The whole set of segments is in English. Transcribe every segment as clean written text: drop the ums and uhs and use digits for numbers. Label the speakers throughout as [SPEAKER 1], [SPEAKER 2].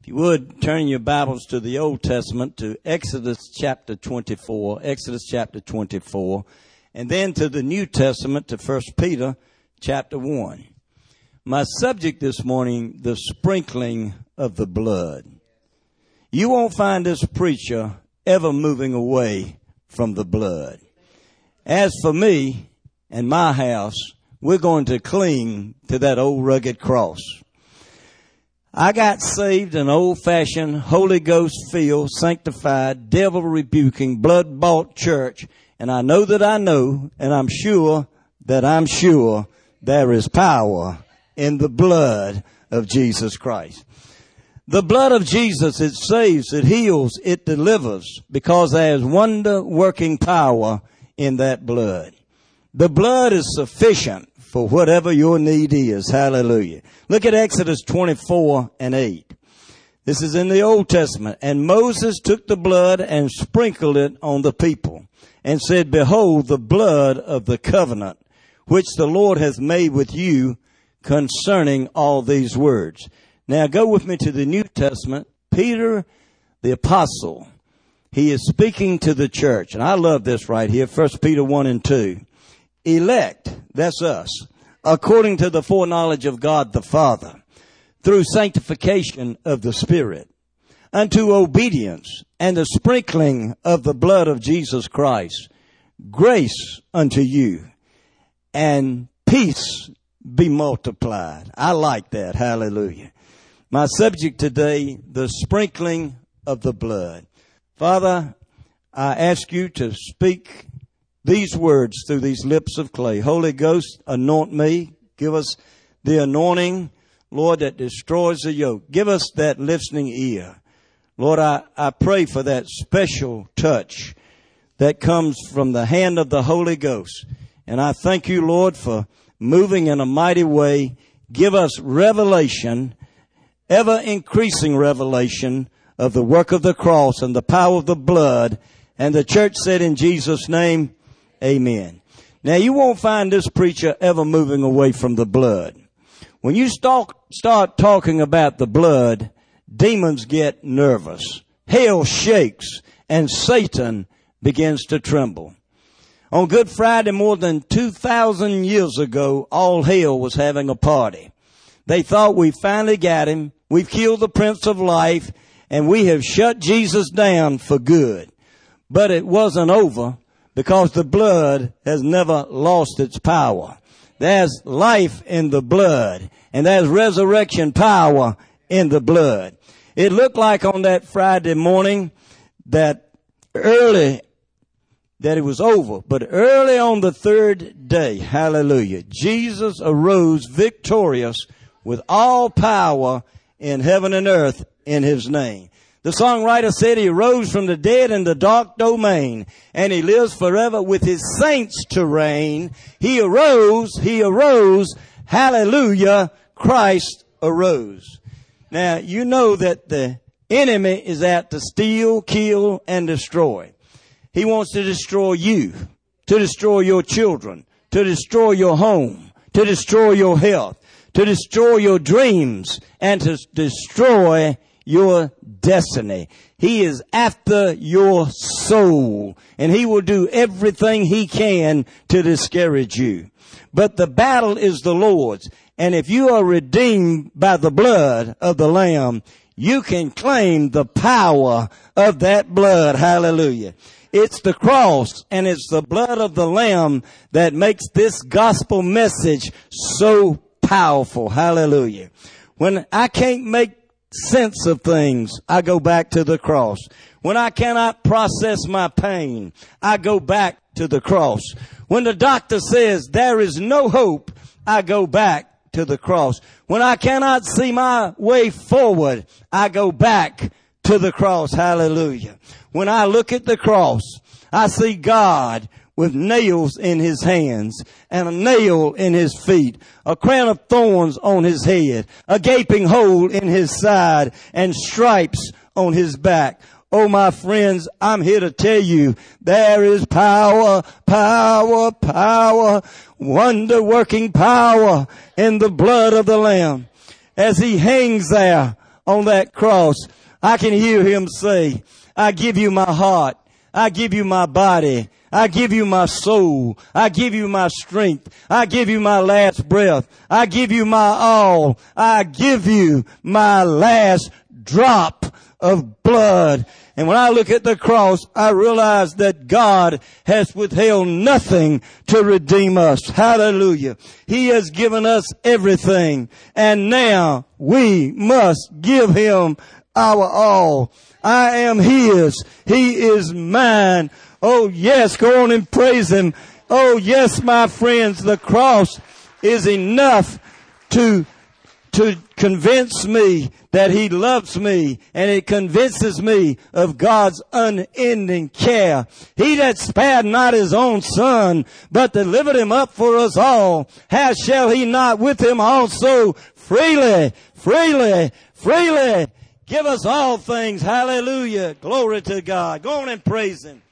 [SPEAKER 1] If you would, turn your Bibles to the Old Testament, to Exodus chapter 24, and then to the New Testament, to 1 Peter chapter 1. My subject this morning, the sprinkling of the blood. You won't find this preacher ever moving away from the blood. As for me and my house, we're going to cling to that old rugged cross. I got saved in an old-fashioned, Holy Ghost-filled, sanctified, devil-rebuking, blood-bought church, and I know, and I'm sure there is power in the blood of Jesus Christ. The blood of Jesus, it saves, it heals, it delivers, because there's wonder-working power in that blood. The blood is sufficient for whatever your need is. Hallelujah. Look at Exodus 24:8. This is in the Old Testament. And Moses took the blood and sprinkled it on the people and said, "Behold, the blood of the covenant, which the Lord hath made with you concerning all these words." Now go with me to the New Testament. Peter, the apostle, he is speaking to the church. And I love this right here, 1 Peter 1:2. Elect, that's us, according to the foreknowledge of God the Father, through sanctification of the Spirit, unto obedience and the sprinkling of the blood of Jesus Christ, grace unto you, and peace be multiplied. I like that. Hallelujah. My subject today, the sprinkling of the blood. Father, I ask you to speak these words through these lips of clay. Holy Ghost, anoint me. Give us the anointing, Lord, that destroys the yoke. Give us that listening ear. Lord, I pray for that special touch that comes from the hand of the Holy Ghost. And I thank you, Lord, for moving in a mighty way. Give us revelation, ever increasing revelation of the work of the cross and the power of the blood. And the church said in Jesus' name, amen. Now, you won't find this preacher ever moving away from the blood. When you start talking about the blood, demons get nervous. Hell shakes and Satan begins to tremble. On Good Friday, more than 2,000 years ago, all hell was having a party. They thought we finally got him. We've killed the Prince of Life, and we have shut Jesus down for good. But it wasn't over, because the blood has never lost its power. There's life in the blood, and there's resurrection power in the blood. It looked like on that Friday morning that it was over. But early on the third day, hallelujah, Jesus arose victorious with all power in heaven and earth in his name. The songwriter said he rose from the dead in the dark domain, and he lives forever with his saints to reign. He arose, hallelujah, Christ arose. Now, you know that the enemy is out to steal, kill, and destroy. He wants to destroy you, to destroy your children, to destroy your home, to destroy your health, to destroy your dreams, and to destroy your destiny. He is after your soul, and he will do everything he can to discourage you. But the battle is the Lord's, and if you are redeemed by the blood of the Lamb, you can claim the power of that blood. Hallelujah. It's the cross and it's the blood of the Lamb that makes this gospel message so powerful. Hallelujah. When I can't make sense of things, I go back to the cross. When I cannot process my pain, I go back to the cross. When the doctor says there is no hope, I go back to the cross. When I cannot see my way forward, I go back to the cross. Hallelujah. When I look at the cross, I see God with nails in his hands and a nail in his feet, a crown of thorns on his head, a gaping hole in his side, and stripes on his back. Oh, my friends, I'm here to tell you there is power, wonder-working power in the blood of the Lamb. As he hangs there on that cross, I can hear him say, I give you my heart. I give you my body. I give you my soul. I give you my strength. I give you my last breath. I give you my all. I give you my last drop of blood. And when I look at the cross, I realize that God has withheld nothing to redeem us. Hallelujah. He has given us everything. And now we must give him our all. I am his. He is mine. Oh yes, go on and praise him. Oh yes, my friends, the cross is enough to convince me that he loves me, and it convinces me of God's unending care. He that spared not his own son, but delivered him up for us all, how shall he not with him also freely give us all things? Hallelujah. Glory to God. Go on and praise him.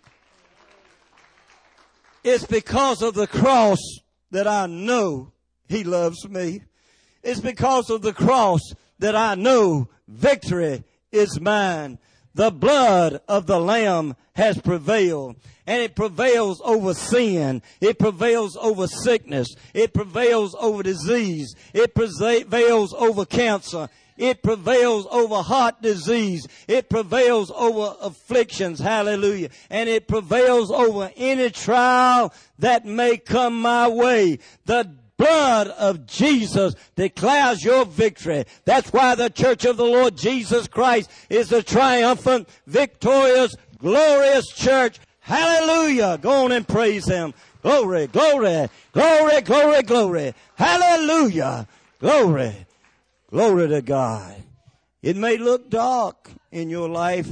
[SPEAKER 1] It's because of the cross that I know he loves me. It's because of the cross that I know victory is mine. The blood of the Lamb has prevailed. And it prevails over sin. It prevails over sickness. It prevails over disease. It prevails over cancer. It prevails over heart disease. It prevails over afflictions. Hallelujah. And it prevails over any trial that may come my way. The blood of Jesus declares your victory. That's why the church of the Lord Jesus Christ is the triumphant, victorious, glorious church. Hallelujah. Go on and praise him. Glory, glory, glory, glory, glory. Hallelujah. Glory. Glory to God. It may look dark in your life,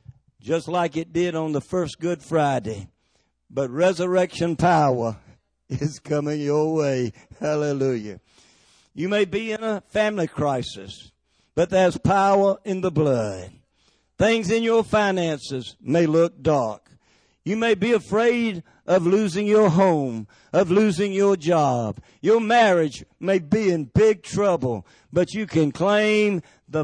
[SPEAKER 1] just like it did on the first Good Friday, but resurrection power is coming your way. Hallelujah. You may be in a family crisis, but there's power in the blood. Things in your finances may look dark. You may be afraid of losing your home, of losing your job. Your marriage may be in big trouble, but you can claim the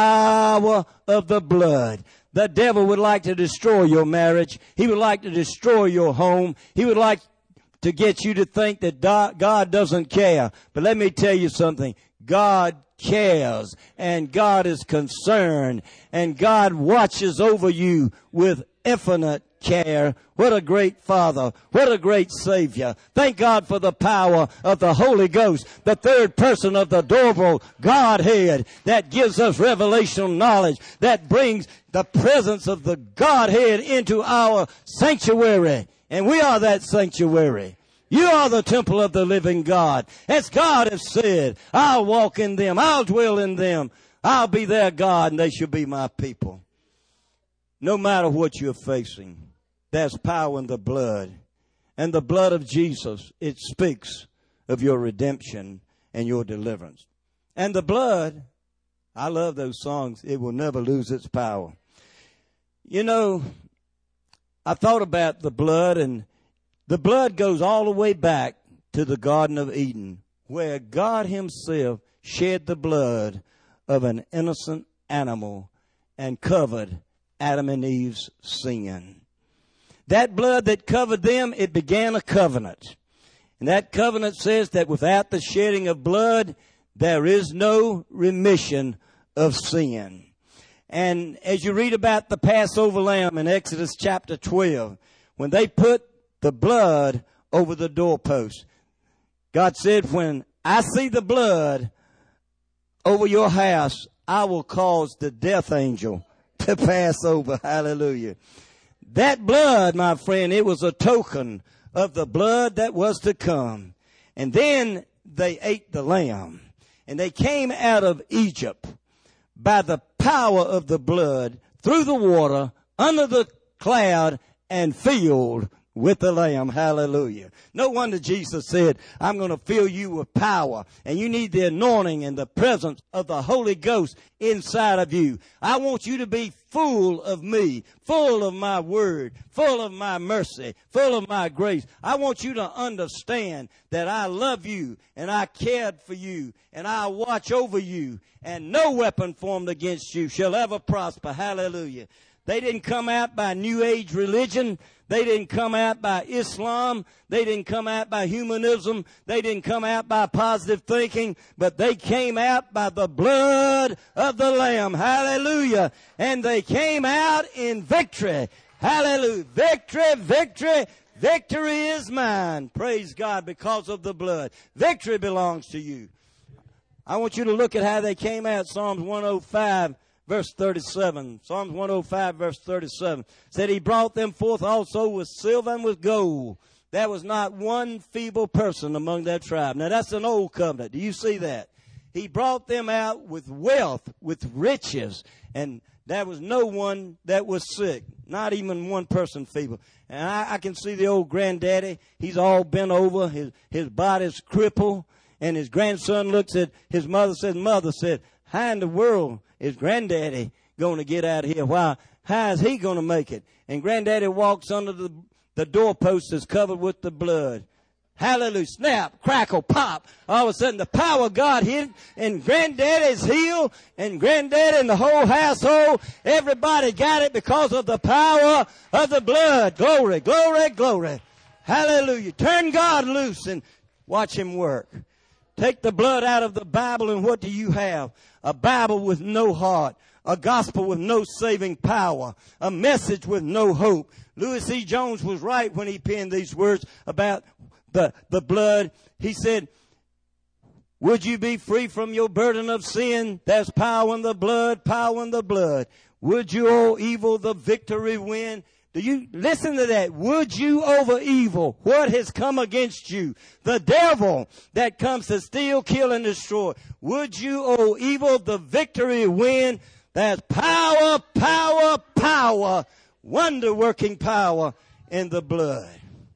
[SPEAKER 1] power of the blood. The devil would like to destroy your marriage. He would like to destroy your home. He would like to get you to think that God doesn't care. But let me tell you something. God cares, and God is concerned, and God watches over you with infinite care. What a great Father. What a great Savior. Thank God for the power of the Holy Ghost, the third person of the adorable Godhead that gives us revelational knowledge, that brings the presence of the Godhead into our sanctuary. And we are that sanctuary. You are the temple of the living God. As God has said, I'll walk in them. I'll dwell in them. I'll be their God, and they shall be my people. No matter what you're facing, there's power in the blood. And the blood of Jesus, it speaks of your redemption and your deliverance. And the blood, I love those songs. It will never lose its power. You know, I thought about the blood, and the blood goes all the way back to the Garden of Eden, where God himself shed the blood of an innocent animal and covered Adam and Eve's sin. That blood that covered them, it began a covenant. And that covenant says that without the shedding of blood, there is no remission of sin. And as you read about the Passover lamb in Exodus chapter 12, when they put the blood over the doorpost, God said, when I see the blood over your house, I will cause the death angel to pass over. Hallelujah. That blood, my friend, it was a token of the blood that was to come. And then they ate the lamb. And they came out of Egypt by the power of the blood, through the water, under the cloud, and filled with the Lamb. Hallelujah. No wonder Jesus said, I'm going to fill you with power. And you need the anointing and the presence of the Holy Ghost inside of you. I want you to be full of me, full of my word, full of my mercy, full of my grace. I want you to understand that I love you and I cared for you and I watch over you, and no weapon formed against you shall ever prosper. Hallelujah. They didn't come out by New Age religion. They didn't come out by Islam. They didn't come out by humanism. They didn't come out by positive thinking. But they came out by the blood of the Lamb. Hallelujah. And they came out in victory. Hallelujah. Victory, victory, victory is mine. Praise God, because of the blood. Victory belongs to you. I want you to look at how they came out. Psalms 105. Verse 37, Psalms 105, verse 37, said he brought them forth also with silver and with gold. There was not one feeble person among that tribe. Now that's an old covenant. Do you see that? He brought them out with wealth, with riches, and there was no one that was sick. Not even one person feeble. And I can see the old granddaddy. He's all bent over. His body's crippled. And his grandson looks at his mother, said, how in the world is Granddaddy going to get out of here? Why? How is he going to make it? And Granddaddy walks under the doorpost that's covered with the blood. Hallelujah. Snap, crackle, pop. All of a sudden the power of God hit, and Granddaddy's healed, and Granddaddy and the whole household, everybody got it because of the power of the blood. Glory, glory, glory. Hallelujah. Turn God loose and watch him work. Take the blood out of the Bible, and what do you have? A Bible with no heart, a gospel with no saving power, a message with no hope. Louis C. Jones was right when he penned these words about the blood. He said, would you be free from your burden of sin? There's power in the blood, power in the blood. Would you, O evil, the victory win? Do you listen to that? Would you over evil? What has come against you? The devil that comes to steal, kill, and destroy. Would you, O evil, the victory win? There's power, power, power, wonder-working power in the blood.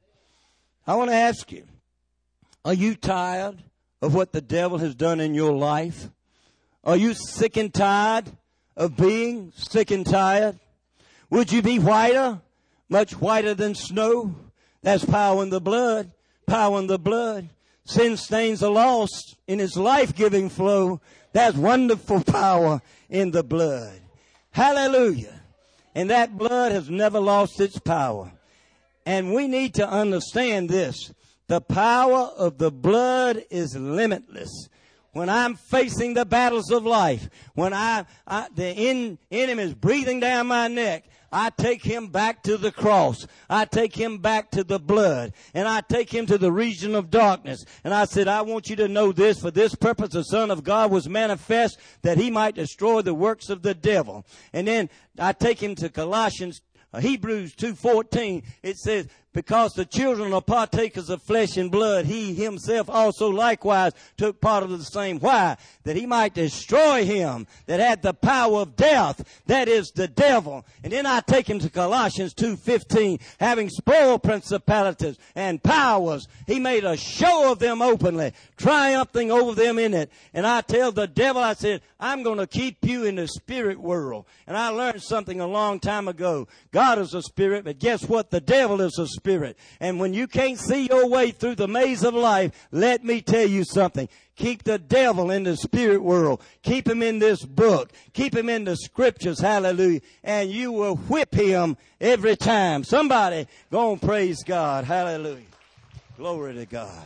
[SPEAKER 1] I want to ask you, are you tired of what the devil has done in your life? Are you sick and tired of being sick and tired? Would you be whiter? Much whiter than snow. That's power in the blood. Power in the blood. Sin stains are lost in its life-giving flow. That's wonderful power in the blood. Hallelujah. And that blood has never lost its power. And we need to understand this. The power of the blood is limitless. When I'm facing the battles of life, when the enemy is breathing down my neck, I take him back to the cross. I take him back to the blood. And I take him to the region of darkness. And I said, I want you to know this. For this purpose, the Son of God was manifest, that he might destroy the works of the devil. And then I take him to Hebrews 2:14. It says, because the children are partakers of flesh and blood, he himself also likewise took part of the same. Why? That he might destroy him that had the power of death, that is the devil. And then I take him to Colossians 2:15, having spoiled principalities and powers, he made a show of them openly, triumphing over them in it. And I tell the devil, I said, I'm going to keep you in the spirit world. And I learned something a long time ago. God is a spirit, but guess what? The devil is a spirit. And when you can't see your way through the maze of life, let me tell you something. Keep the devil in the spirit world. Keep him in this book. Keep him in the scriptures. Hallelujah. And you will whip him every time. Somebody go and praise God. Hallelujah. Glory to God.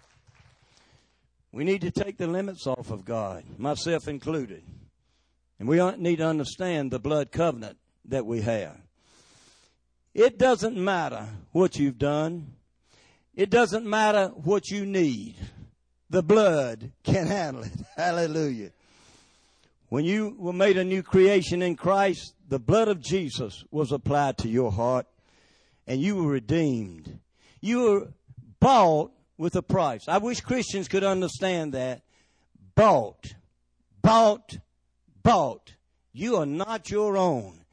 [SPEAKER 1] We need to take the limits off of God, myself included. And we need to understand the blood covenant that we have. It doesn't matter what you've done. It doesn't matter what you need. The blood can handle it. Hallelujah. When you were made a new creation in Christ, the blood of Jesus was applied to your heart, and you were redeemed. You were bought with a price. I wish Christians could understand that. Bought. Bought. Bought. You are not your own.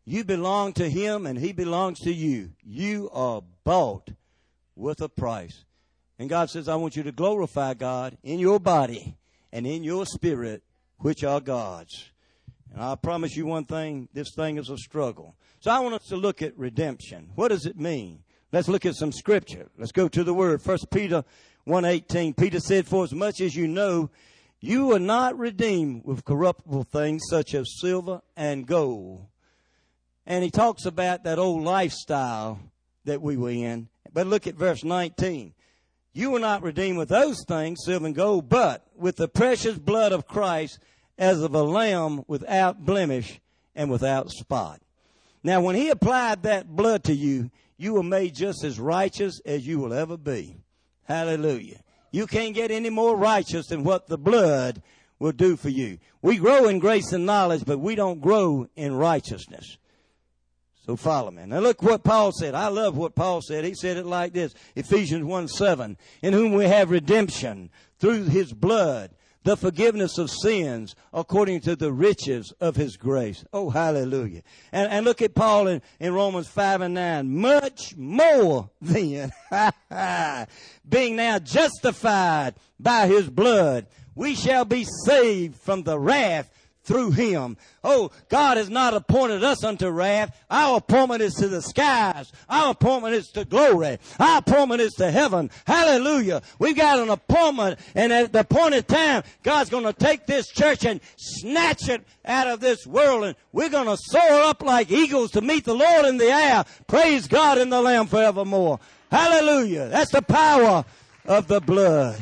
[SPEAKER 1] You belong to Him and He belongs to you. You are bought with a price. And God says, I want you to glorify God in your body and in your spirit, which are God's. And I promise you one thing, this thing is a struggle. So I want us to look at redemption. What does it mean? Let's look at some scripture. Let's go to the word. 1 Peter 1:18. Peter said, for as much as you know, you are not redeemed with corruptible things such as silver and gold. And he talks about that old lifestyle that we were in. But look at verse 19. You were not redeemed with those things, silver and gold, but with the precious blood of Christ as of a lamb without blemish and without spot. Now, when he applied that blood to you, you were made just as righteous as you will ever be. Hallelujah. You can't get any more righteous than what the blood will do for you. We grow in grace and knowledge, but we don't grow in righteousness. So follow me. Now look what Paul said. I love what Paul said. He said it like this. Ephesians 1:7. In whom we have redemption through His blood, the forgiveness of sins according to the riches of His grace. Oh, hallelujah. And look at Paul in Romans 5:9. Much more than, being now justified by His blood, we shall be saved from the wrath through Him. Oh, God has not appointed us unto wrath. Our appointment is to the skies. Our appointment is to glory. Our appointment is to heaven. Hallelujah. We've got an appointment, and at the appointed time, God's going to take this church and snatch it out of this world, and we're going to soar up like eagles to meet the Lord in the air. Praise God in the Lamb forevermore. Hallelujah. That's the power of the blood.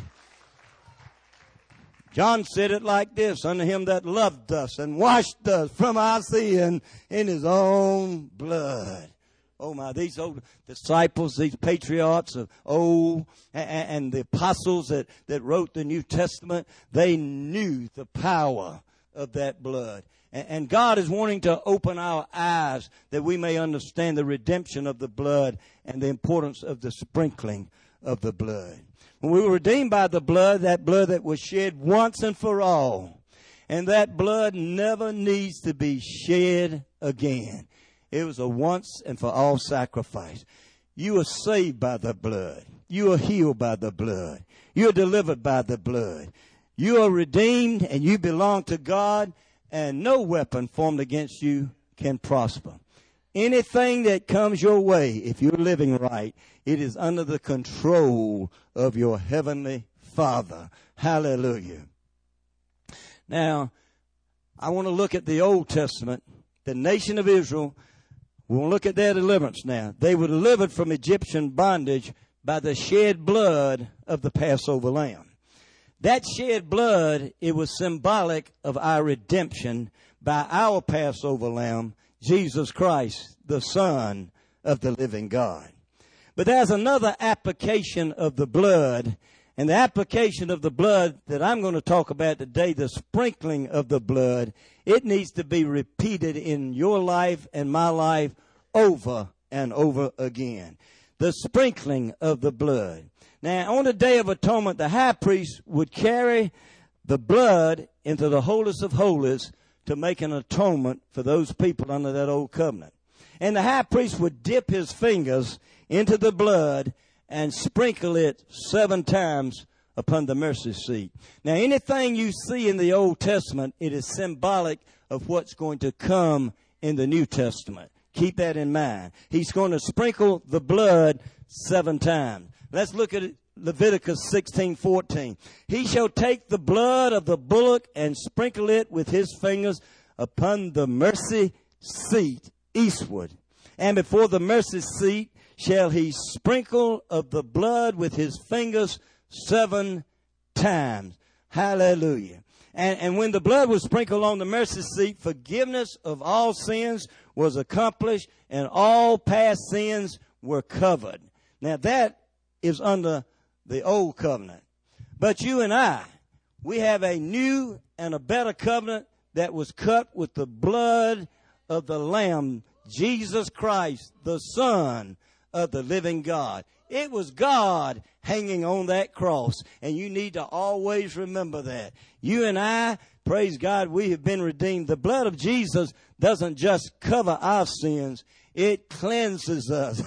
[SPEAKER 1] John said it like this, unto Him that loved us and washed us from our sin in His own blood. Oh my, these old disciples, these patriarchs of old, and the apostles that wrote the New Testament, they knew the power of that blood. And God is wanting to open our eyes that we may understand the redemption of the blood and the importance of the sprinkling of the blood. When we were redeemed by the blood, that blood that was shed once and for all. And that blood never needs to be shed again. It was a once and for all sacrifice. You are saved by the blood. You are healed by the blood. You are delivered by the blood. You are redeemed and you belong to God, and no weapon formed against you can prosper. Anything that comes your way, if you're living right, it is under the control of your heavenly Father. Hallelujah. Now, I want to look at the Old Testament. The nation of Israel, we want to look at their deliverance now. They were delivered from Egyptian bondage by the shed blood of the Passover lamb. That shed blood, it was symbolic of our redemption by our Passover lamb, Jesus Christ, the Son of the living God. But there's another application of the blood, and the application of the blood that I'm going to talk about today, the sprinkling of the blood, it needs to be repeated in your life and my life over and over again. The sprinkling of the blood. Now, on the Day of Atonement, the high priest would carry the blood into the holiest of holies to make an atonement for those people under that old covenant. And the high priest would dip his fingers into the blood and sprinkle it 7 times upon the mercy seat. Now, anything you see in the Old Testament, it is symbolic of what's going to come in the New Testament. Keep that in mind. He's going to sprinkle the blood 7 times. Let's look at it. Leviticus 16:14. He shall take the blood of the bullock and sprinkle it with his fingers upon the mercy seat eastward. And before the mercy seat shall he sprinkle of the blood with his fingers 7 times. Hallelujah. And when the blood was sprinkled on the mercy seat, forgiveness of all sins was accomplished and all past sins were covered. Now that is under the old covenant. But you and I, we have a new and a better covenant that was cut with the blood of the Lamb, Jesus Christ, the Son of the living God. It was God hanging on that cross, and you need to always remember that. You and I Praise God, we have been redeemed. The blood of Jesus doesn't just cover our sins. It cleanses us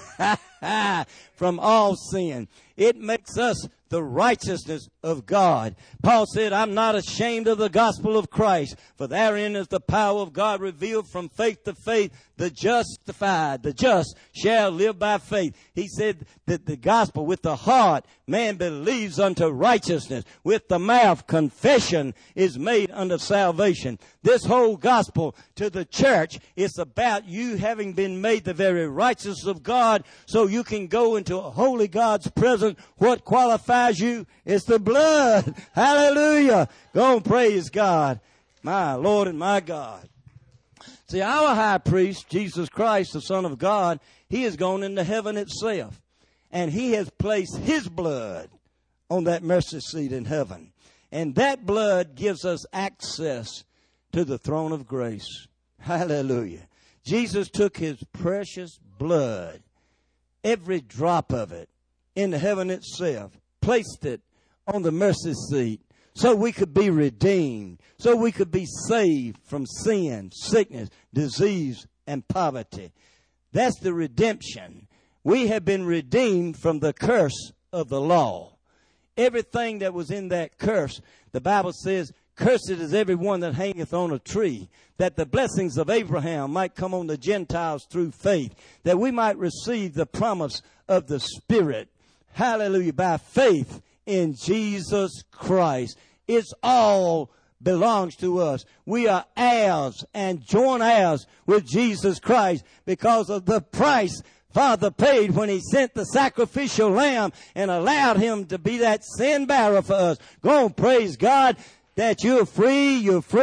[SPEAKER 1] from all sin. It makes us the righteousness of God. Paul said, I'm not ashamed of the gospel of Christ, for therein is the power of God revealed from faith to faith. The justified, the just shall live by faith. He said that the gospel, with the heart, man believes unto righteousness. With the mouth, confession is made unto salvation. This whole gospel to the church is about you having been made the very righteousness of God, so you can go into a holy God's presence. What qualifies you is the blood. Hallelujah. Go and praise God, my Lord and my God. See, our high priest, Jesus Christ, the Son of God, he has gone into heaven itself. And he has placed his blood on that mercy seat in heaven. And that blood gives us access to the throne of grace. Hallelujah. Jesus took his precious blood, every drop of it, into heaven itself, placed it on the mercy seat, so we could be redeemed, so we could be saved from sin, sickness, disease, and poverty. That's the redemption. We have been redeemed from the curse of the law. Everything that was in that curse, the Bible says, cursed is every one that hangeth on a tree, that the blessings of Abraham might come on the Gentiles through faith, that we might receive the promise of the Spirit. Hallelujah. By faith in Jesus Christ. It's all belongs to us. We are heirs and joint heirs with Jesus Christ because of the price Father paid when he sent the sacrificial lamb and allowed him to be that sin bearer for us. Go and praise God that you're free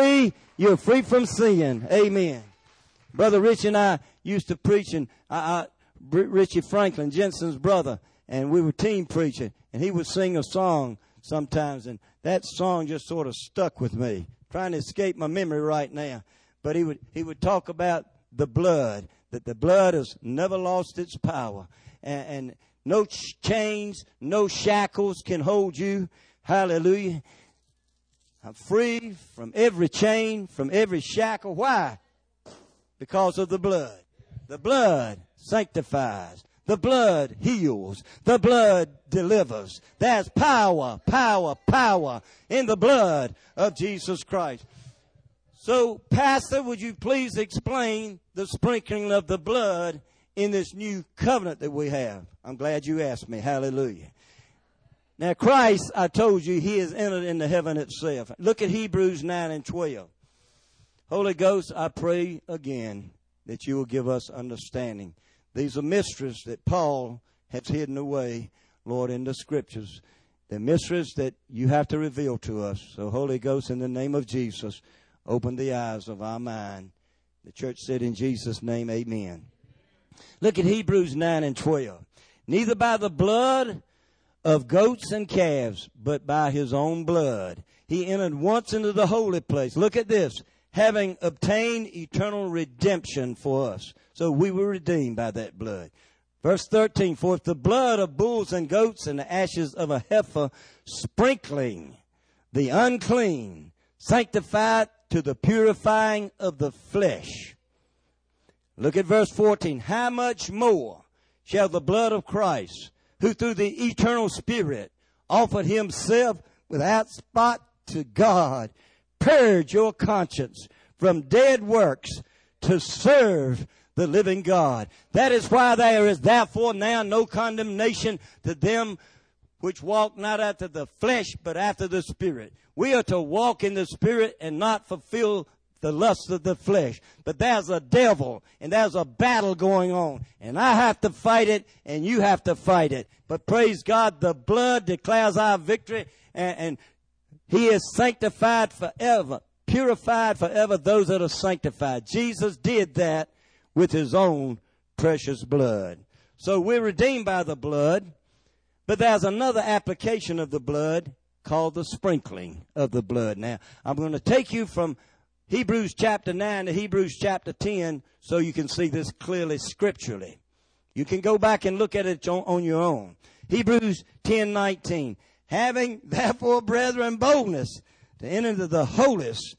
[SPEAKER 1] from sin. Amen. Brother Rich and I used to preach, and Richie Franklin, Jensen's brother, and we were team preaching, and he would sing a song sometimes, and that song just sort of stuck with me. Trying to escape my memory right now. But he would talk about the blood, that the blood has never lost its power. And no chains, no shackles can hold you. Hallelujah. I'm free from every chain, from every shackle. Why? Because of the blood. The blood sanctifies. The blood heals. The blood delivers. There's power in the blood of Jesus Christ. So, Pastor, would you please explain the sprinkling of the blood in this new covenant that we have? I'm glad you asked me. Hallelujah. Now, Christ, I told you, he has entered into heaven itself. Look at Hebrews 9 and 12. Holy Ghost, I pray again that you will give us understanding. These are mysteries that Paul has hidden away, Lord, in the Scriptures. They're mysteries that you have to reveal to us. So, Holy Ghost, in the name of Jesus, open the eyes of our mind. The church said in Jesus' name, amen. Look at Hebrews 9 and 12. Neither by the blood of goats and calves, but by his own blood. He entered once into the holy place. Look at this. Having obtained eternal redemption for us. So we were redeemed by that blood. Verse 13, for if the blood of bulls and goats and the ashes of a heifer sprinkling the unclean, sanctified to the purifying of the flesh. Look at verse 14. How much more shall the blood of Christ, who through the eternal Spirit offered himself without spot to God, purge your conscience from dead works to serve the living God. That is why there is therefore now no condemnation to them which walk not after the flesh, but after the Spirit. We are to walk in the Spirit and not fulfill the lust of the flesh. But there's a devil and there's a battle going on. And I have to fight it and you have to fight it. But praise God, the blood declares our victory, and he is sanctified forever, purified forever those that are sanctified. Jesus did that with his own precious blood. So we're redeemed by the blood, but there's another application of the blood called the sprinkling of the blood. Now, I'm going to take you from Hebrews chapter 9 to Hebrews chapter 10 so you can see this clearly scripturally. You can go back and look at it on your own. Hebrews 10:19. Having therefore, brethren, boldness to enter into the holiest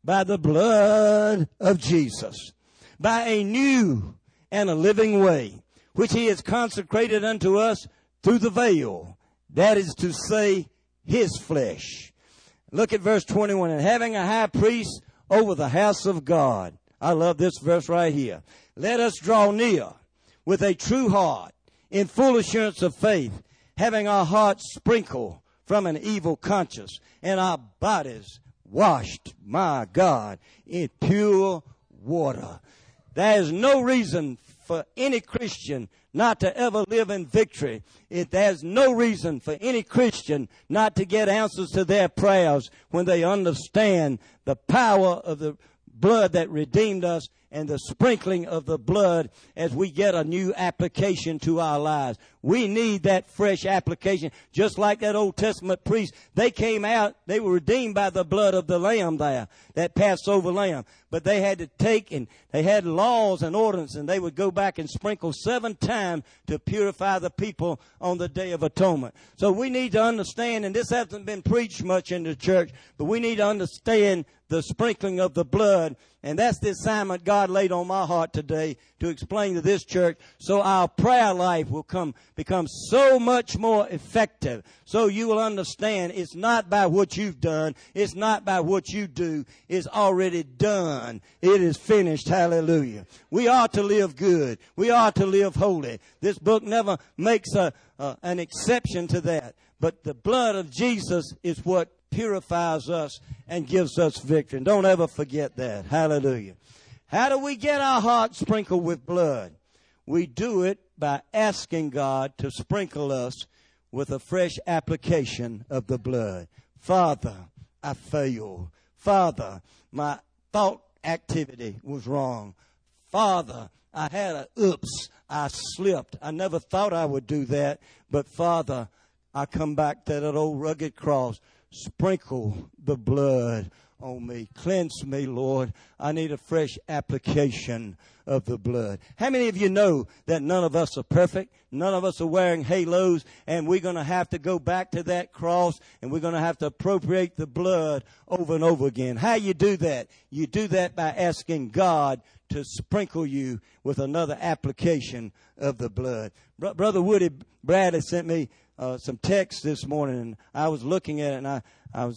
[SPEAKER 1] by the blood of Jesus, by a new and a living way, which he has consecrated unto us through the veil, that is to say, his flesh. Look at verse 21. And having a high priest over the house of God. I love this verse right here. Let us draw near with a true heart, in full assurance of faith, having our hearts sprinkled from an evil conscience, and our bodies washed, my God, in pure water. There is no reason for any Christian not to ever live in victory. There's no reason for any Christian not to get answers to their prayers when they understand the power of the blood that redeemed us and the sprinkling of the blood as we get a new application to our lives. We need that fresh application. Just like that Old Testament priest, they came out, they were redeemed by the blood of the lamb there, that Passover lamb. But they had to take, and they had laws and ordinances, and they would go back and sprinkle 7 times to purify the people on the Day of Atonement. So we need to understand, and this hasn't been preached much in the church, but we need to understand the sprinkling of the blood. And that's the assignment God laid on my heart today to explain to this church, so our prayer life will become so much more effective. So you will understand it's not by what you've done. It's not by what you do. It's already done. It is finished. Hallelujah. We are to live good. We are to live holy. This book never makes an exception to that. But the blood of Jesus is what purifies us and gives us victory. And don't ever forget that. Hallelujah. How do we get our hearts sprinkled with blood? We do it by asking God to sprinkle us with a fresh application of the blood. Father, I failed. Father, my thought activity was wrong. Father, I had a oops. I slipped. I never thought I would do that. But Father, I come back to that old rugged cross. Sprinkle the blood on me. Cleanse me, Lord. I need a fresh application of the blood. How many of you know that none of us are perfect? None of us are wearing halos, and we're going to have to go back to that cross, and we're going to have to appropriate the blood over and over again. How you do that? You do that by asking God to sprinkle you with another application of the blood. Brother Woody Bradley sent me some text this morning, and I was looking at it, and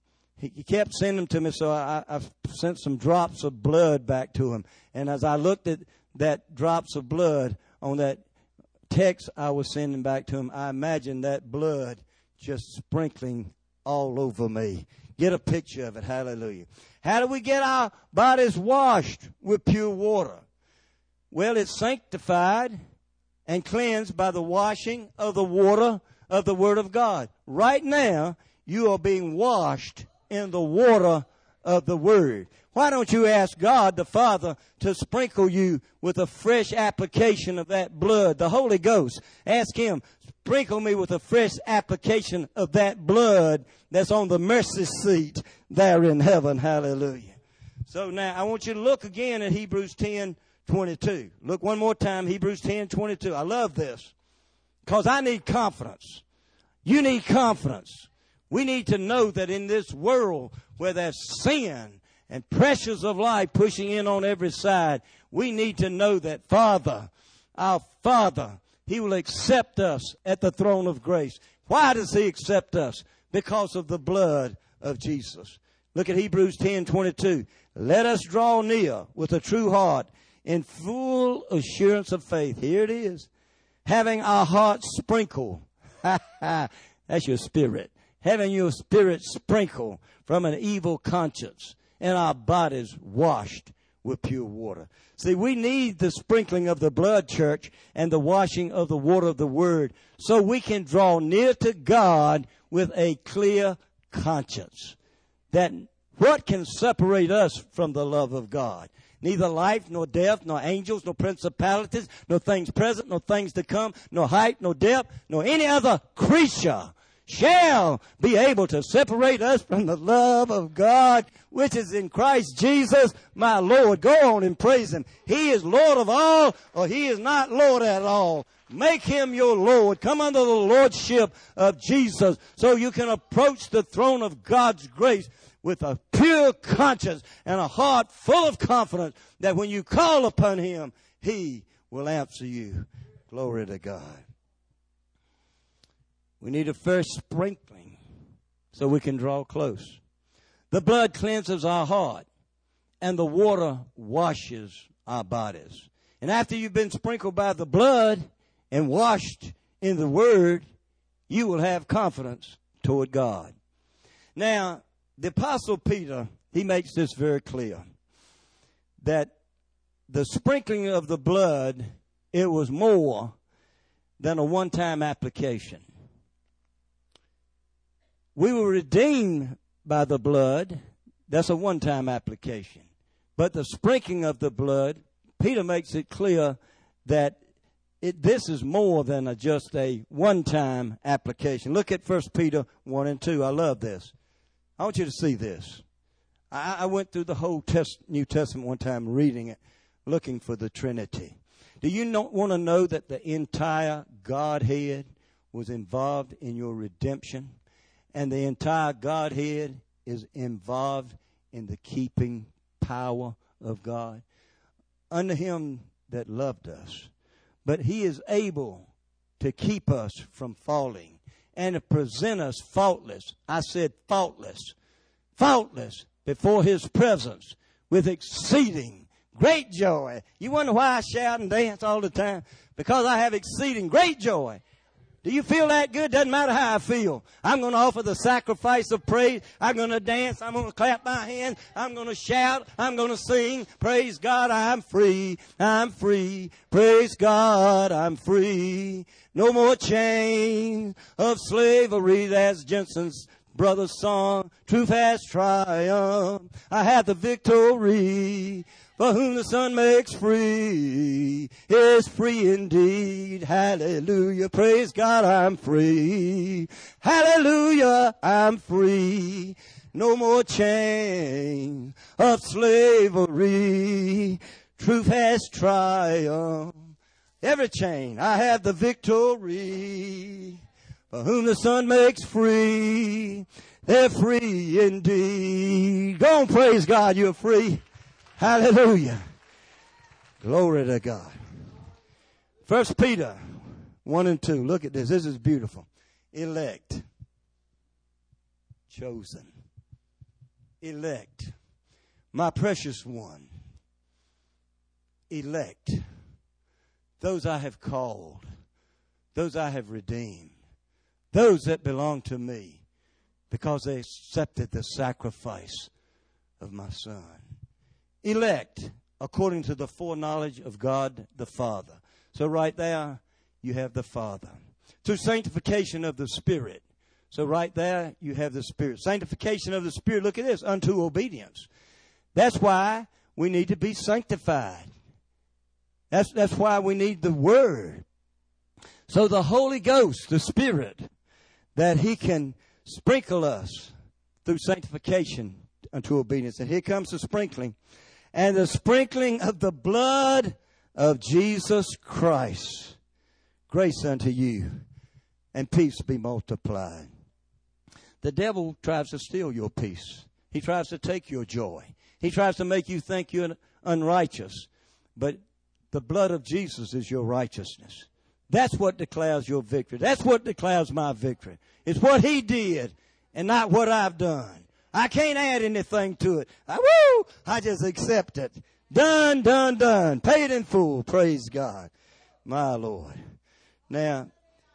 [SPEAKER 1] he kept sending them to me, so I sent some drops of blood back to him. And as I looked at that drops of blood on that text I was sending back to him, I imagined that blood just sprinkling all over me. Get a picture of it. Hallelujah. How do we get our bodies washed with pure water? Well, it's sanctified and cleansed by the washing of the water of the Word of God. Right now, you are being washed in the water of the Word. Why don't you ask God the Father to sprinkle you with a fresh application of that blood, the Holy Ghost? Ask Him, sprinkle me with a fresh application of that blood that's on the mercy seat there in heaven. Hallelujah. So now, I want you to look again at Hebrews 10:22. Look one more time, Hebrews 10:22. I love this because I need confidence. You need confidence. We need to know that in this world where there's sin and pressures of life pushing in on every side, we need to know that Father, our Father, He will accept us at the throne of grace. Why does He accept us? Because of the blood of Jesus. Look at Hebrews 10:22. Let us draw near with a true heart in full assurance of faith. Here it is. Having our hearts sprinkled. That's your spirit. Having your spirit sprinkled from an evil conscience and our bodies washed with pure water. See, we need the sprinkling of the blood, church, and the washing of the water of the Word so we can draw near to God with a clear conscience. That what can separate us from the love of God? Neither life, nor death, nor angels, nor principalities, nor things present, nor things to come, nor height, nor depth, nor any other creature shall be able to separate us from the love of God, which is in Christ Jesus, my Lord. Go on and praise Him. He is Lord of all, or He is not Lord at all. Make Him your Lord. Come under the lordship of Jesus so you can approach the throne of God's grace with a pure conscience and a heart full of confidence that when you call upon Him, He will answer you. Glory to God. We need a first sprinkling so we can draw close. The blood cleanses our heart, and the water washes our bodies. And after you've been sprinkled by the blood and washed in the Word, you will have confidence toward God. Now, the Apostle Peter, he makes this very clear, that the sprinkling of the blood, it was more than a one-time application. We were redeemed by the blood. That's a one-time application. But the sprinkling of the blood, Peter makes it clear that this is more than just a one-time application. Look at 1 Peter 1 and 2. I love this. I want you to see this. I went through the whole New Testament one time reading it, looking for the Trinity. Do you not want to know that the entire Godhead was involved in your redemption? And the entire Godhead is involved in the keeping power of God. Unto Him that loved us. But He is able to keep us from falling and to present us faultless. I said faultless. Faultless before His presence with exceeding great joy. You wonder why I shout and dance all the time? Because I have exceeding great joy. Do you feel that good? Doesn't matter how I feel. I'm going to offer the sacrifice of praise. I'm going to dance. I'm going to clap my hands. I'm going to shout. I'm going to sing. Praise God, I'm free. I'm free. Praise God, I'm free. No more chains of slavery. That's Jensen's brother's song. Truth has triumphed. I have the victory. For whom the Son makes free is free indeed. Hallelujah. Praise God, I'm free. Hallelujah, I'm free. No more chains of slavery. Truth has triumphed. Every chain, I have the victory. For whom the Son makes free, they're free indeed. Go on, praise God, you're free. Hallelujah. Glory to God. 1 Peter 1 and 2. Look at this. This is beautiful. Elect. Chosen. Elect. My precious one. Elect. Those I have called. Those I have redeemed. Those that belong to me. Because they accepted the sacrifice of my Son. Elect according to the foreknowledge of God the Father. So right there, you have the Father. Through sanctification of the Spirit. So right there, you have the Spirit. Sanctification of the Spirit, look at this, unto obedience. That's why we need to be sanctified. That's why we need the Word. So the Holy Ghost, the Spirit, that He can sprinkle us through sanctification unto obedience. And here comes the sprinkling. And the sprinkling of the blood of Jesus Christ. Grace unto you, and peace be multiplied. The devil tries to steal your peace. He tries to take your joy. He tries to make you think you're unrighteous. But the blood of Jesus is your righteousness. That's what declares your victory. That's what declares my victory. It's what He did and not what I've done. I can't add anything to it. I just accept it. Done, done, done. Paid in full. Praise God. My Lord. Now,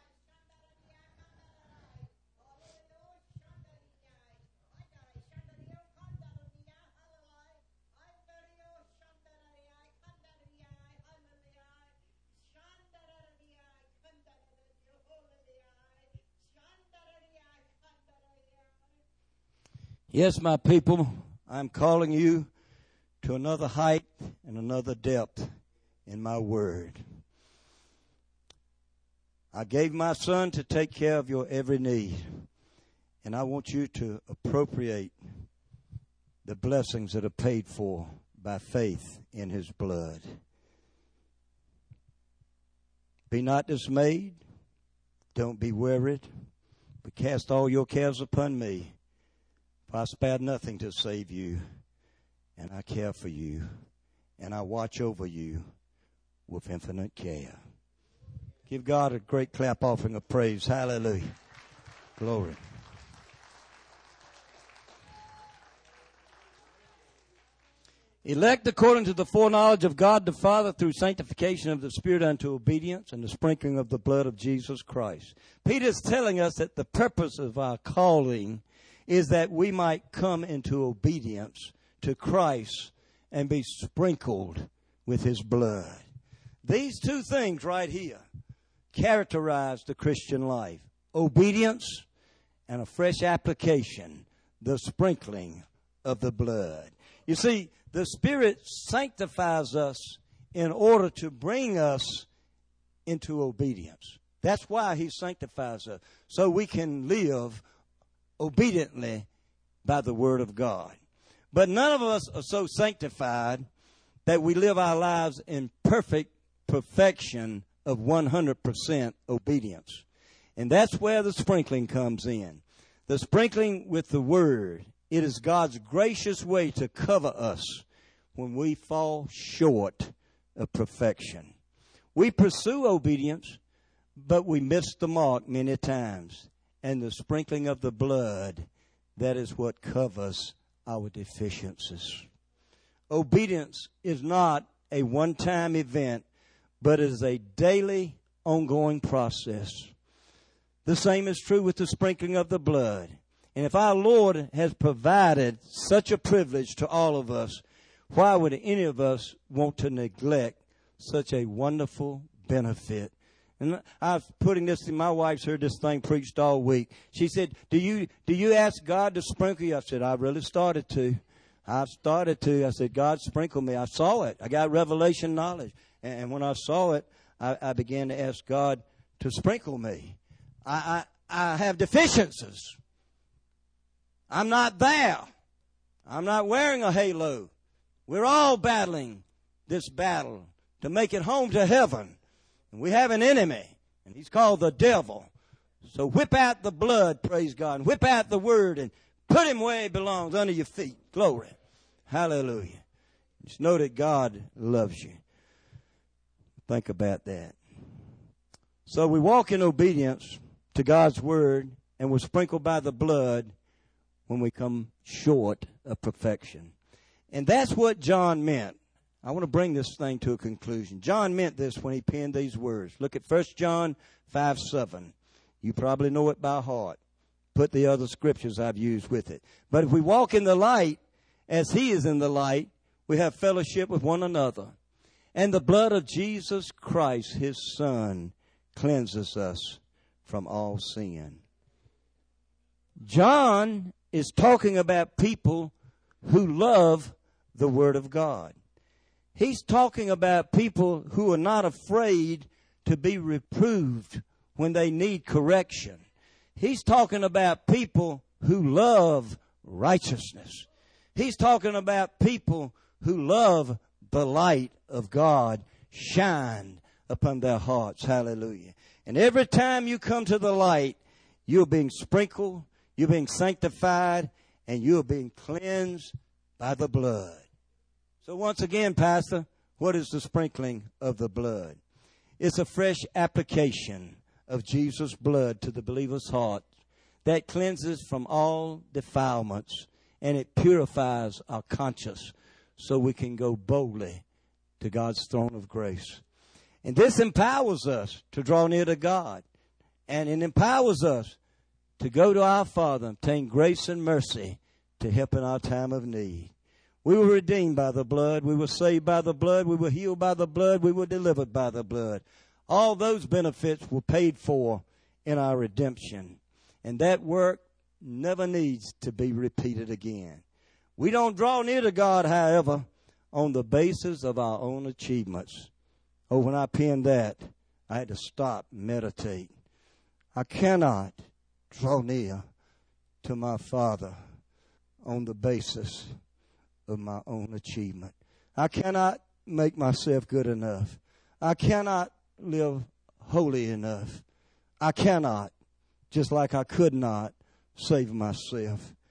[SPEAKER 1] yes, my people, I'm calling you to another height and another depth in my word. I gave my Son to take care of your every need. And I want you to appropriate the blessings that are paid for by faith in His blood. Be not dismayed. Don't be worried. But cast all your cares upon me. For I spared nothing to save you, and I care for you, and I watch over you with infinite care. Give God a great clap offering of praise. Hallelujah. Glory. Elect according to the foreknowledge of God the Father through sanctification of the Spirit unto obedience and the sprinkling of the blood of Jesus Christ. Peter is telling us that the purpose of our calling is that we might come into obedience to Christ and be sprinkled with his blood. These two things right here characterize the Christian life: obedience and a fresh application, the sprinkling of the blood. You see, the Spirit sanctifies us in order to bring us into obedience. That's why he sanctifies us, so we can live obediently by the Word of God. But none of us are so sanctified that we live our lives in perfection of 100% obedience. And that's where the sprinkling comes in. The sprinkling with the Word. It is God's gracious way to cover us when we fall short of perfection. We pursue obedience, but we miss the mark many times. And the sprinkling of the blood, that is what covers our deficiencies. Obedience is not a one-time event, but it is a daily, ongoing process. The same is true with the sprinkling of the blood. And if our Lord has provided such a privilege to all of us, why would any of us want to neglect such a wonderful benefit? And I was putting this in, my wife's heard this thing preached all week. She said, do you ask God to sprinkle you? I said, I really started to. I said, God, sprinkle me. I saw it. I got revelation knowledge. And when I saw it, I began to ask God to sprinkle me. I have deficiencies. I'm not there. I'm not wearing a halo. We're all battling this battle to make it home to heaven. And we have an enemy, and he's called the devil. So whip out the blood, praise God, and whip out the Word and put him where he belongs, under your feet. Glory. Hallelujah. Just know that God loves you. Think about that. So we walk in obedience to God's Word, and we're sprinkled by the blood when we come short of perfection. And that's what John meant. I want to bring this thing to a conclusion. John meant this when he penned these words. Look at 1 John 5:7. You probably know it by heart. Put the other scriptures I've used with it. But if we walk in the light, as he is in the light, we have fellowship with one another. And the blood of Jesus Christ, his Son, cleanses us from all sin. John is talking about people who love the Word of God. He's talking about people who are not afraid to be reproved when they need correction. He's talking about people who love righteousness. He's talking about people who love the light of God shine upon their hearts. Hallelujah. And every time you come to the light, you're being sprinkled, you're being sanctified, and you're being cleansed by the blood. So once again, Pastor, what is the sprinkling of the blood? It's a fresh application of Jesus' blood to the believer's heart that cleanses from all defilements, and it purifies our conscience so we can go boldly to God's throne of grace. And this empowers us to draw near to God, and it empowers us to go to our Father and obtain grace and mercy to help in our time of need. We were redeemed by the blood. We were saved by the blood. We were healed by the blood. We were delivered by the blood. All those benefits were paid for in our redemption. And that work never needs to be repeated again. We don't draw near to God, however, on the basis of our own achievements. Oh, when I penned that, I had to stop and meditate. I cannot draw near to my Father on the basis of my own achievement. I cannot make myself good enough. I cannot live holy enough. I cannot, just like I could not, save myself.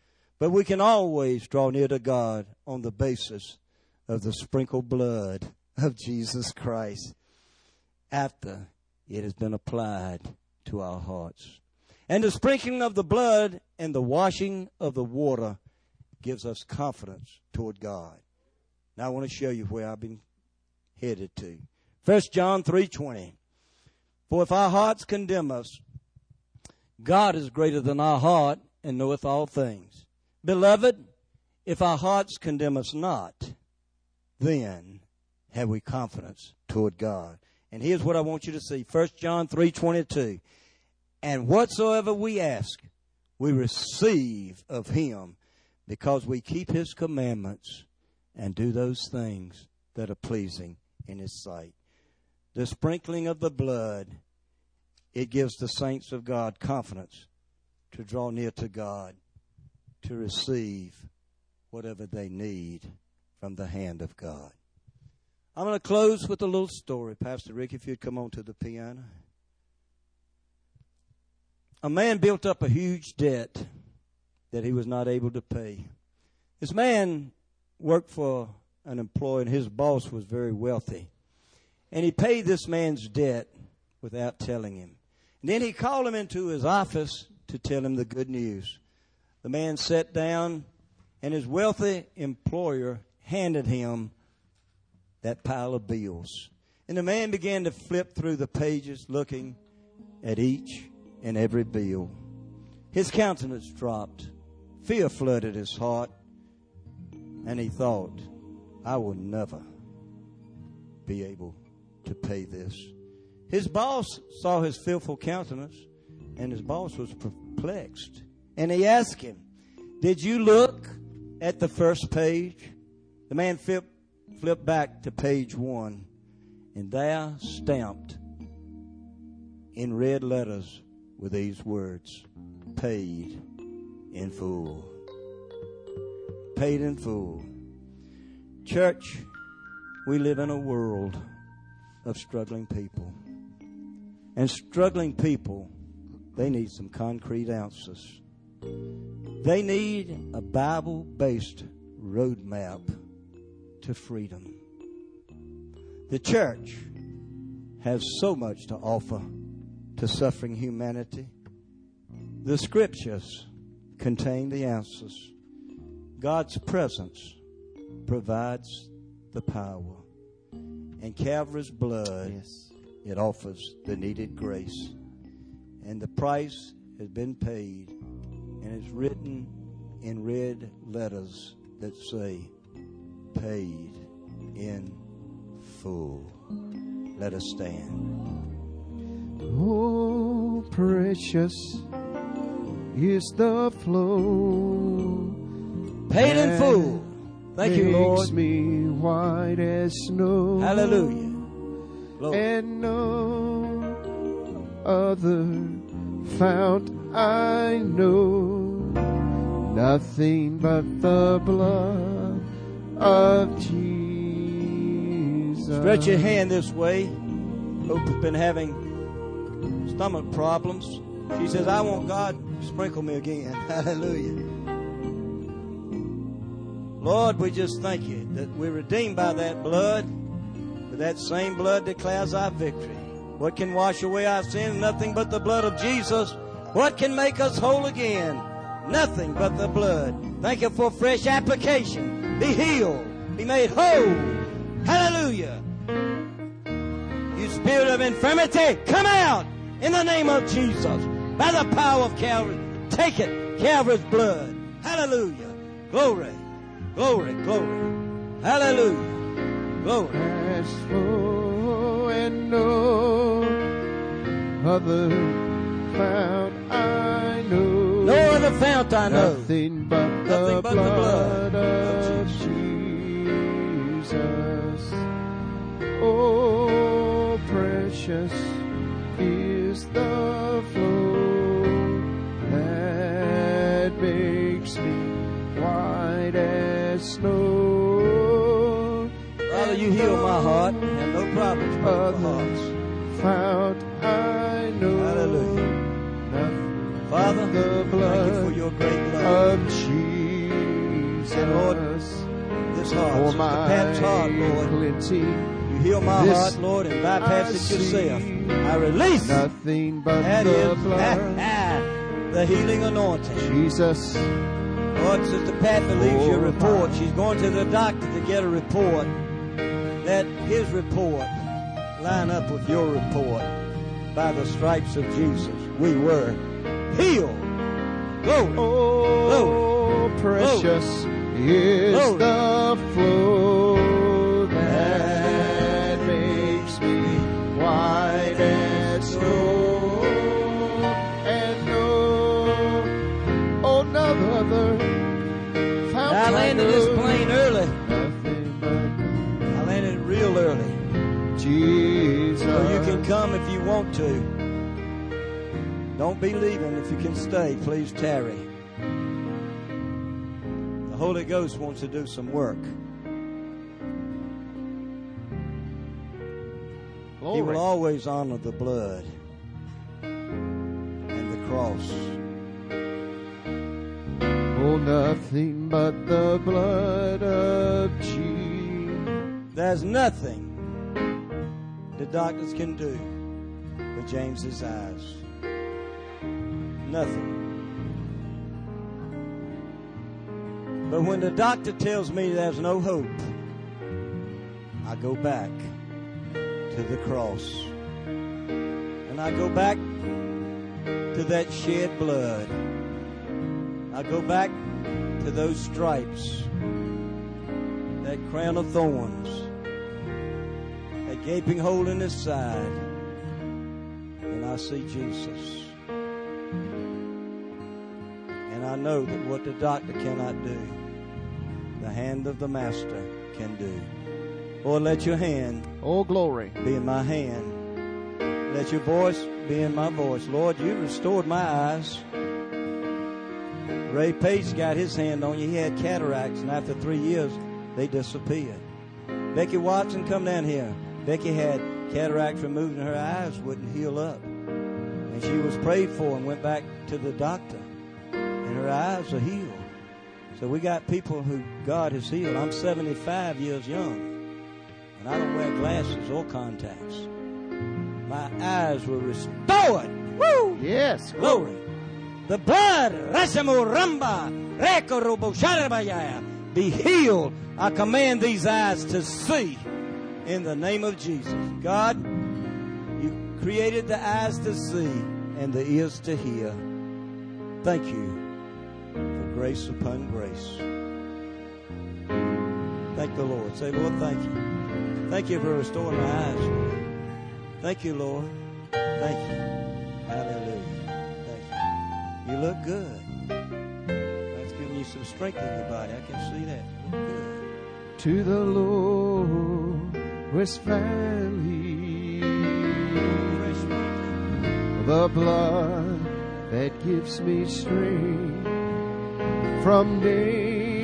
[SPEAKER 1] But we can always draw near to God on the basis of the sprinkled blood of Jesus Christ after it has been applied to our hearts. And the sprinkling of the blood and the washing of the water gives us confidence toward God. Now I want to show you where I've been headed to. 1 John 3:20. For if our hearts condemn us, God is greater than our heart and knoweth all things. Beloved, if our hearts condemn us not, then have we confidence toward God. And here's what I want you to see. 1 John 3:22. And whatsoever we ask, we receive of him, because we keep his commandments and do those things that are pleasing in his sight. The sprinkling of the blood, it gives the saints of God confidence to draw near to God, to receive whatever they need from the hand of God. I'm going to close with a little story. Pastor Rick, if you'd come on to the piano. A man built up a huge debt that he was not able to pay. This man worked for an employer, and his boss was very wealthy. And he paid this man's debt without telling him. And then he called him into his office to tell him the good news. The man sat down, and his wealthy employer handed him that pile of bills. And the man began to flip through the pages, looking at each and every bill. His countenance dropped. Fear flooded his heart. And he thought, I will never be able to pay this. His boss saw his fearful countenance, and his boss was perplexed. And he asked him, did you look at the first page? The man flipped back to page 1, and there, stamped in red letters, were these words: paid in full. Paid in full. Church, we live in a world of struggling people. And struggling people, they need some concrete answers. They need a Bible-based roadmap to freedom. The church has so much to offer to suffering humanity. The scriptures contain the answers. God's presence provides the power. And Calvary's blood, it offers the needed grace. And the price has been paid, and it's written in red letters that say, paid in full. Let us stand.
[SPEAKER 2] Oh, precious is the flow.
[SPEAKER 1] Paid in full. Thank you, Lord.
[SPEAKER 2] Makes me white as snow.
[SPEAKER 1] Hallelujah. Lord.
[SPEAKER 2] And no other fount I know. Nothing but the blood of Jesus.
[SPEAKER 1] Stretch your hand this way. Hope has been having stomach problems. She says, I want God to sprinkle me again. Hallelujah. Lord, we just thank you that we're redeemed by that blood. But that same blood declares our victory. What can wash away our sin? Nothing but the blood of Jesus. What can make us whole again? Nothing but the blood. Thank you for fresh application. Be healed. Be made whole. Hallelujah. You spirit of infirmity, come out in the name of Jesus. By the power of Calvary. Take it. Calvary's blood. Hallelujah. Glory. Glory. Glory. Hallelujah. Glory.
[SPEAKER 2] As for and no other fount I know.
[SPEAKER 1] No other fount I know.
[SPEAKER 2] Nothing but the blood of Jesus. Oh, precious is the flow that makes me white as snow.
[SPEAKER 1] Father, you heal my heart. I have no problems with my hearts.
[SPEAKER 2] Fount I know.
[SPEAKER 1] Hallelujah. Father,
[SPEAKER 2] the blood
[SPEAKER 1] thank you for your great love.
[SPEAKER 2] of Jesus.
[SPEAKER 1] And Lord, this heart,
[SPEAKER 2] for
[SPEAKER 1] Sister
[SPEAKER 2] my
[SPEAKER 1] Pat's heart, Lord,
[SPEAKER 2] cleansing.
[SPEAKER 1] you heal my
[SPEAKER 2] This
[SPEAKER 1] heart, Lord, and bypass
[SPEAKER 2] I
[SPEAKER 1] it yourself.
[SPEAKER 2] see
[SPEAKER 1] I release
[SPEAKER 2] nothing but
[SPEAKER 1] that
[SPEAKER 2] the
[SPEAKER 1] is
[SPEAKER 2] blood.
[SPEAKER 1] the healing anointing.
[SPEAKER 2] Jesus,
[SPEAKER 1] Lord, Sister Pat believes your report. She's going to the doctor to get a report. Let his report line up with your report. By the stripes of Jesus, we were healed. Glory.
[SPEAKER 2] oh, precious is
[SPEAKER 1] Glory.
[SPEAKER 2] the flow that makes me white as snow, and no other fountain.
[SPEAKER 1] I landed this plane early.
[SPEAKER 2] Nothing but
[SPEAKER 1] I landed real early.
[SPEAKER 2] Jesus.
[SPEAKER 1] So you can come if you want to. Don't be leaving. If you can stay, please tarry. The Holy Ghost wants to do some work. He will always honor the blood and the cross.
[SPEAKER 2] Oh, nothing but the blood of Jesus.
[SPEAKER 1] There's nothing the doctors can do with James's eyes. Nothing. But when the doctor tells me there's no hope, I go back to the cross. And I go back to that shed blood. I go back to those stripes, that crown of thorns, that gaping hole in his side, and I see Jesus. And I know that what the doctor cannot do, the hand of the Master can do. Lord, let your hand,
[SPEAKER 2] Oh, glory,
[SPEAKER 1] be in my hand. Let your voice be in my voice. Lord, you restored my eyes. Ray Page got his hand on you. He had cataracts, and after 3 years, they disappeared. Becky Watson, come down here. Becky had cataracts removed, and her eyes wouldn't heal up. And she was prayed for and went back to the doctor, and her eyes are healed. So we got people who God has healed. I'm 75 years young, and I don't wear glasses or contacts. My eyes were restored. Woo!
[SPEAKER 2] yes,
[SPEAKER 1] Glory. The blood, Rasamuramba, Rekorobosharabaya, be healed. I command these eyes to see in the name of Jesus. God, you created the eyes to see and the ears to hear. Thank you for grace upon grace. Thank the Lord. Say, Lord, thank you. Thank you for restoring my eyes. Thank you, Lord. Thank you. Hallelujah. Thank you. You look good. That's giving you some strength in your body. I can see that. You look good.
[SPEAKER 2] to the lowest valley.
[SPEAKER 1] Fresh wind.
[SPEAKER 2] The blood that gives me strength from day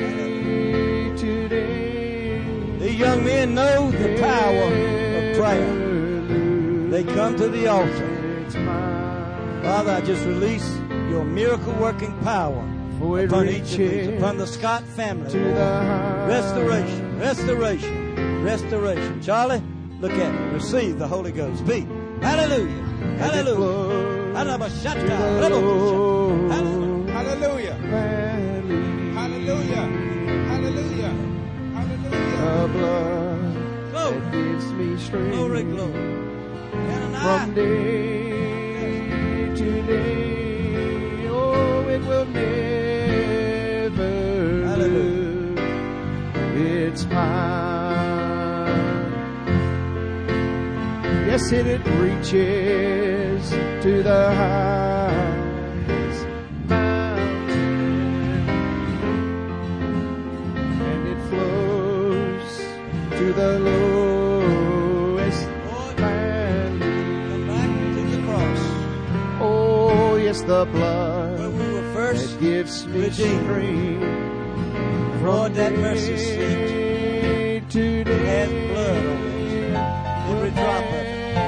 [SPEAKER 2] to day.
[SPEAKER 1] The young men know the power of prayer. They come to the altar. Father, I just release your miracle-working power upon each of these, upon the Scott family. Restoration, restoration, restoration. Charlie, look at me. Receive the Holy Ghost. Be. Hallelujah. Hallelujah. Hallelujah.
[SPEAKER 3] Hallelujah. Hallelujah. Hallelujah. Hallelujah.
[SPEAKER 2] The blood
[SPEAKER 1] Glory.
[SPEAKER 2] that gives me strength
[SPEAKER 1] Glory, glory.
[SPEAKER 2] from day to day. Oh, it will never lose its power. Yes, it reaches to the highest mountain, and it flows to the lowest valley.
[SPEAKER 1] Come back to the cross.
[SPEAKER 2] Oh, yes, the blood
[SPEAKER 1] Where we were first
[SPEAKER 2] that gives me
[SPEAKER 1] redeemed.
[SPEAKER 2] strength
[SPEAKER 1] Lord, that mercy seat
[SPEAKER 2] to
[SPEAKER 1] has blood on it. Every drop of it.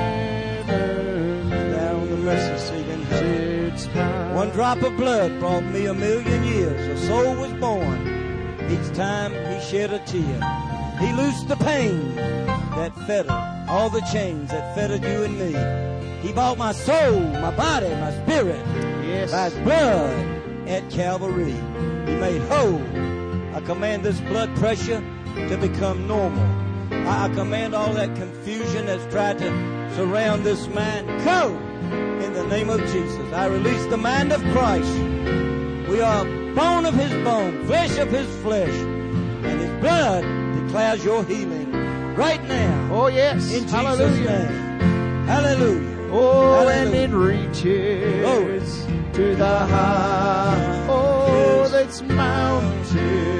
[SPEAKER 1] Down on the mercy seat in heaven. One drop of blood brought me 1,000,000 years. A soul was born. Each time he shed a tear, he loosed the pain that fettered, all the chains that fettered you and me. He bought my soul, my body, my spirit, by his blood at Calvary. He made whole. I command this blood pressure to become normal. I command all that confusion that's tried to surround this mind, go in the name of Jesus. I release the mind of Christ. We are bone of his bone, flesh of his flesh, and his blood declares your healing right now.
[SPEAKER 2] Oh, yes.
[SPEAKER 1] In Jesus'
[SPEAKER 2] Hallelujah.
[SPEAKER 1] name. Hallelujah.
[SPEAKER 2] Oh,
[SPEAKER 1] Hallelujah.
[SPEAKER 2] and it reaches
[SPEAKER 1] Glory.
[SPEAKER 2] to the high. Oh, that's mountain.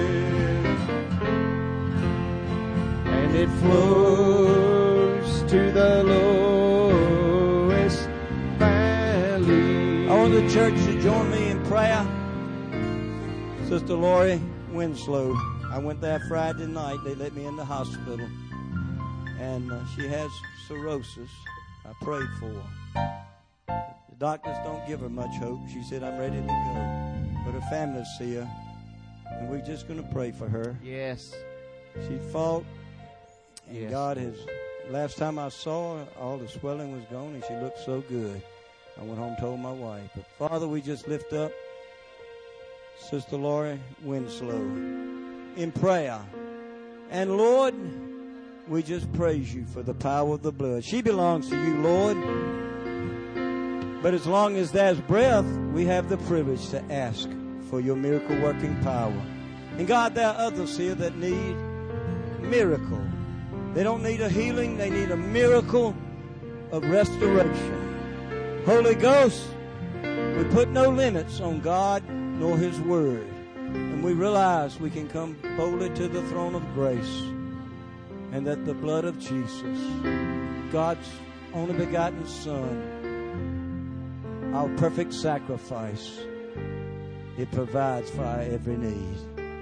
[SPEAKER 2] And it flows to the lowest valley.
[SPEAKER 1] I want the church to join me in prayer. Sister Lori Winslow. I went there Friday night. They let me in the hospital. And she has cirrhosis. I prayed for her. The doctors don't give her much hope. She said, I'm ready to go. But her family's here. And we're just going to pray for her.
[SPEAKER 2] Yes.
[SPEAKER 1] She fought. And
[SPEAKER 2] Yes.
[SPEAKER 1] God has, last time I saw her, all the swelling was gone and she looked so good. I went home and told my wife. But Father, we just lift up Sister Lori Winslow in prayer. And Lord, we just praise you for the power of the blood. She belongs to you, Lord. But as long as there's breath, we have the privilege to ask for your miracle working power. And God, there are others here that need miracle. They don't need a healing. They need a miracle of restoration. Holy Ghost, we put no limits on God nor his word. And we realize we can come boldly to the throne of grace. And that the blood of Jesus, God's only begotten Son, our perfect sacrifice, it provides for our every need.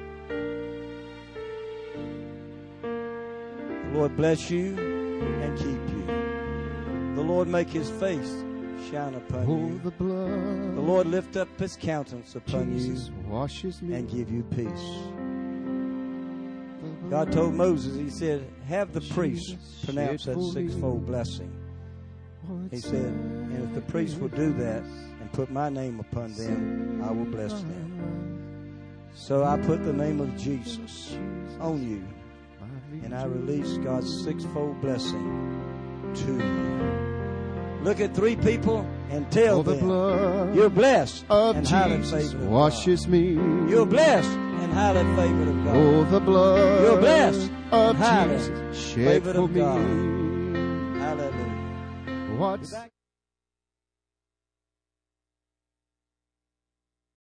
[SPEAKER 1] The Lord bless you and keep you. The Lord make his face shine upon you.
[SPEAKER 2] The blood.
[SPEAKER 1] The Lord lift up his countenance upon
[SPEAKER 2] Jesus
[SPEAKER 1] you
[SPEAKER 2] washes me.
[SPEAKER 1] and give you peace. God told Moses, he said, have the priests pronounce that sixfold blessing. He said, and if the priests will do that and put my name upon them, I will bless them. So I put the name of Jesus on you, and I release God's sixfold blessing to you. Look at three people and tell
[SPEAKER 2] the
[SPEAKER 1] them,
[SPEAKER 2] blood
[SPEAKER 1] you're blessed
[SPEAKER 2] of
[SPEAKER 1] and highly
[SPEAKER 2] Jesus
[SPEAKER 1] favored of
[SPEAKER 2] washes
[SPEAKER 1] God.
[SPEAKER 2] me.
[SPEAKER 1] You're blessed and highly favored of God.
[SPEAKER 2] Oh, the blood
[SPEAKER 1] You're blessed
[SPEAKER 2] of
[SPEAKER 1] highly
[SPEAKER 2] Jesus shed
[SPEAKER 1] favored
[SPEAKER 2] for
[SPEAKER 1] of
[SPEAKER 2] me.
[SPEAKER 1] God. Hallelujah.
[SPEAKER 2] What's